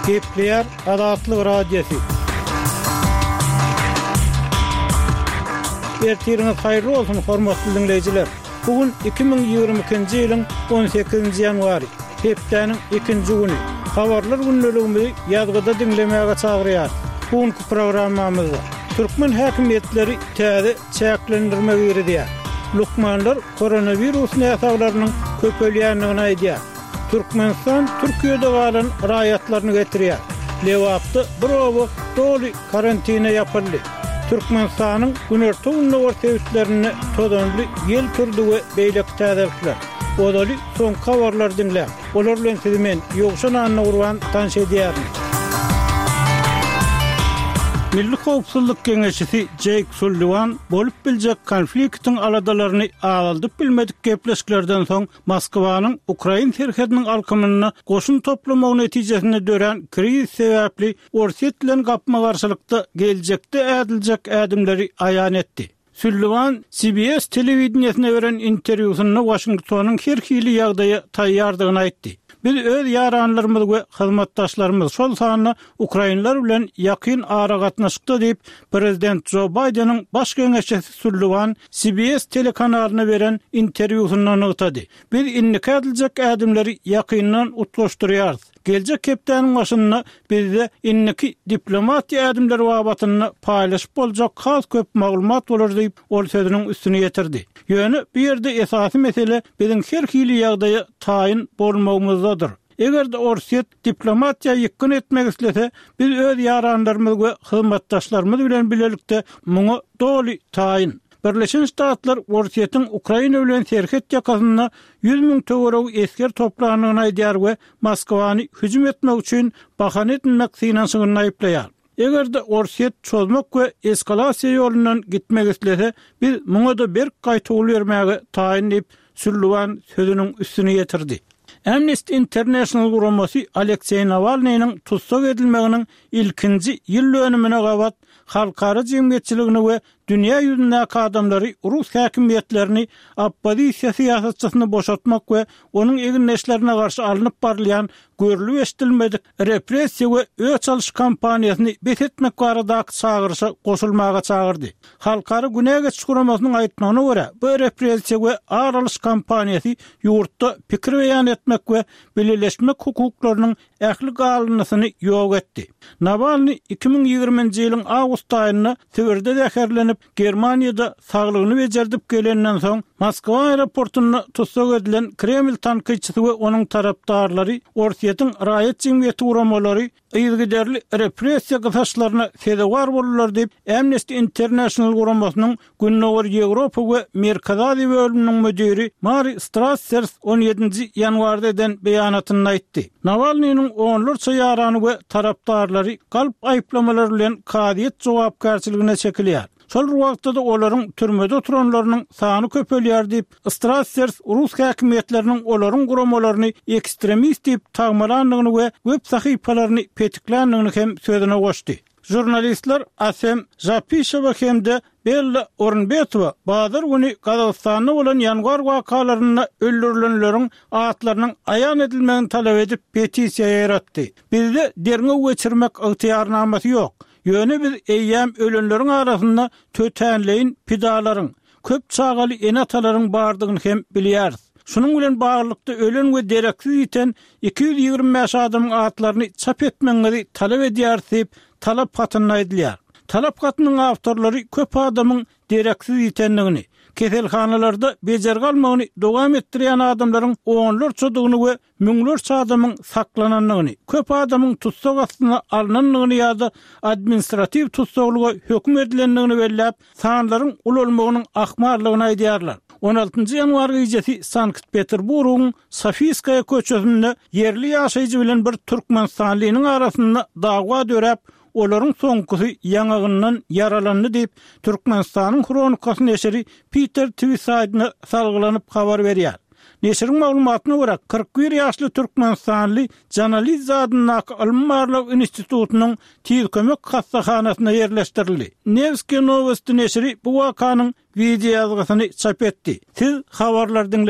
Kepler Adatlyk radiosu. Ertiriniz hayırlı olsun hormatly dinleyijiler. Bugün 2022-nji ýylyň 18-nji ýanwary, hepdeniň 2-nji güni. Habarlar günneligini ýazgyda dinlemäge çagyrýar. Bugünkü programmamyzda Türkmen häkimetleri täze çäklendirme berýär. Lukmanlar koronavirus näsaglarynyň köpelýändigini aýdýar. Türkmenistan Türkiýede galan raýatlaryny getirýär. Lewapda bir owa doly karantina ýapyldy. Türkmenistanyň günertugyny ortaýetlerini todanly ýel türdi we beýlek täzelikler. Odaly soň habarlar dinlä. Olar bilen sizi men Ýogşan Anna Urban tanış edýärim. Milli Howpsuzlyk Keňeşisi Jake Sullivan bolup biljek konfliktiň aladalaryny aýaldyp bilmedik gepleşiklerden soň Moskwanyň Ukraina serhediniň alkymyny goşun toplamagy netijesinde dören kriz sebäpli Orset bilen gapma garşylykda geljekde ädiljek ädimleri aýan etdi. Sullivan CBS telewizionyna beren interwýusynda Washingtonyň her hili ýagdaýa taýýardygyny aýtdy. Biz öz ýaranlarymyz we hyzmatdaşlarymyz şol sanyny Ukrainler bilen ýakyn ara gatnaşykda diýip Prezident Joe Biden'in baş keňeşçisi Sullivan CBS telekanalyna beren interwýusynda ýetdi. Biz inniki ediljek ädimleri ýakyndan utlaşdyrýarys. Geljek hepdeniň başynda bizde inniki diplomatiýa ädimleri babatyny paýlaşyp boljak has köp maglumat bolar diýip ol sözüniň üstüne ýetirdi. Ýöne bir ýerde esasy mesele biziň her hili ýagdaýa taýyn bolmagymyzdadyr. Eger de Orset diplomatiýa ýykyn etmek islese, biz öz ýaranlarymyz we hyzmatdaşlarymyz bilen bilelikde muňa doly taýyn. Birleşen Ştatlar Orset'in Ukraina bilen serhet ýakasyna 100.000 töwerek esker toplanyny aýdýar we Moskwany hüjüm etmek üçin bahana etmek finansyny aýplaýar. Eger de Orset çözmek we eskalasiýa ýolundan gitmek islese, biz muňa da bir gaýtaly bermäge taýyn diýip Sullivan sözüniň üstüne ýetirdi. Amnesty International guramasy Alexey Navalnyň tutsak edilmeginiň ilkinji ýyl dönümine gabat halkara jemgyýetçiligini we dünýä ýüzündäki adamlary Rus häkimetlerini oppozisiýa siýasatçysyny boşaltmak we onuň eginleşlerine garşy alınıp barylýan görülüp eşdilmedik repressiýa we öç alyş kampaniýasyny betetmek baradaky çagyrşa goşulmaga çagyrdy. Halkara Güney Geçiş Guramasynyň aýtmagyna görä, bu repressiýa we ağır alyş kampaniýasy ýurtda pikir beýan etmek we belirleşmek hukuklarynyň ähli galynysyny ýok etdi. Navalny 2020-nji ýylyň awgust aýynda Sibirde zäherlenip Germaniýada saglygyny bejerdip gelenden soň Moskwa aeroportuna tutsak edilen Kreml tankyçysy we onuň tarapdarlary Orset'in raýat jemgyýeti guramalary ýygyderli repressiýa gysaçlaryna sebäpkar bolurlar diýip Amnesty International guramasynyň Günnewer Ýewropa we Merkez Aziýa bölüminiň müdiri Mari Strassers 17-nji ýanwarda eden beýanatyny aýtdy. Navalnyň onlarça ýarany we tarapdarlary galp aýplamalary bilen kadiýet jogapkarçylygyna çekilýär. Şol wagtda da olaryň türmede oturanlarynyň sany köpelýär diýip Strassers Rus häkimetleriniň olaryň guramalaryny ekstremist diýip tagmalandygyny we web sahypalaryny petiklendigini hem sözüne goşdy. Jurnalistler Asem Zapishewa hemde Bella Ornbetowa bazar güni Kazakstanda bolan ýanwar wakalaryna öldürilenleriň atlarynyň aýan edilmegini talap edip petisiýa ýaratdy. Bizde derňe geçirmek ygtyýarnamasy ýok. Ýöne biz eýýäm ölenleriň arasynda tötänleýin pidalaryň, köp çagaly enatalaryň bardygyny hem bilýäris. Şunun bilen baglanykda ölen we dereksiz ýeten 225 adamyň atlaryny çap etmegini talap edýär diýip talap hatyny aýdylýar. Talap hatynyň awtorlary köp adamyň dereksiz ýetenligini, keselhanalarda bejer galmagyny dowam etdirýän adamlaryň onlarça dugyny we müňlerçe adamyň saklananlygyny, köp adamyň tutsak astyna alynanlygyny ýa-da administrativ tutsaklyga hökm edilenligini belläp, sanlaryň ululmagynyň ahmarlygyny aýdýarlar. 16-njy ýanwar gecesi Sankt-Peterburgyň Sofiskaya köçesinde yerli ýaşaýjy bilen bir türkmenistanlynyň arasynda dagwa döräp, olaryň soňkysy ýangagyndan yaralandy diýip Türkmenistanyň kronikasy neşeri Peter Twisaýdyna salgylanyp habar berýär. Neşiriň maglumatyna görä 41 ýaşly türkmenistanly Janaliz zadynyň Almarlov institutunyň tiz kömek hassahanasyna ýerleşdirildi. Nevski Novosti neşiri bu wakanyň video ýazgysyny çap etdi. Siz habarlar